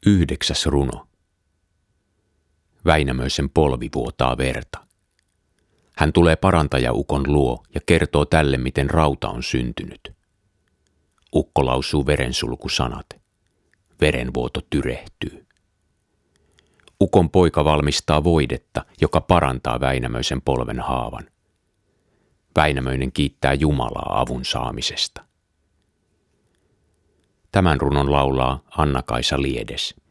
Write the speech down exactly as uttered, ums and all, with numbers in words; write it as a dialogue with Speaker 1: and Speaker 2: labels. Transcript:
Speaker 1: Yhdeksäs runo. Väinämöisen polvi vuotaa verta. Hän tulee parantajaukon luo ja kertoo tälle, miten rauta on syntynyt. Ukko lausuu verensulkusanat. Verenvuoto tyrehtyy. Ukon poika valmistaa voidetta, joka parantaa Väinämöisen polven haavan. Väinämöinen kiittää Jumalaa avun saamisesta. Tämän runon laulaa Anna-Kaisa Liedes.